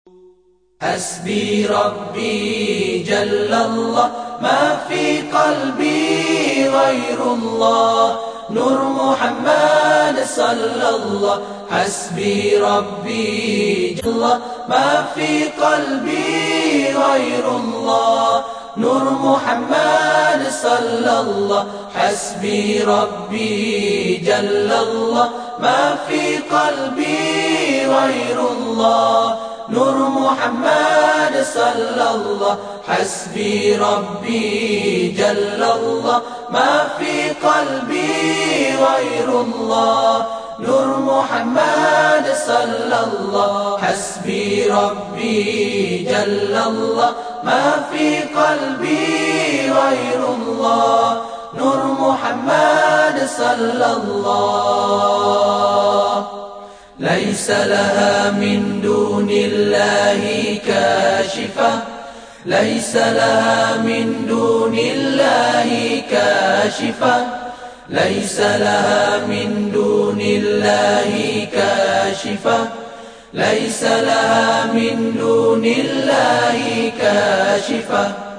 حسبي ربي جل الله، ما في قلبي غير الله، نور محمد صلى الله. حسبي ربي جل الله، ما في قلبي غير الله، نور محمد صلى الله. حسبي ربي جل الله، ما في قلبي غير الله، نور محمد صلى الله. حسبي ربي جل الله، ما في قلبي غير الله، نور محمد صلى الله. حسبي ربي جل الله، ما في قلبي غير الله، نور محمد صلى الله. ليس لها من دون الله كاشفة، ليس لها من دون الله كاشفة، ليس لها من دون الله كاشفة، ليس لها من دون الله كاشفة.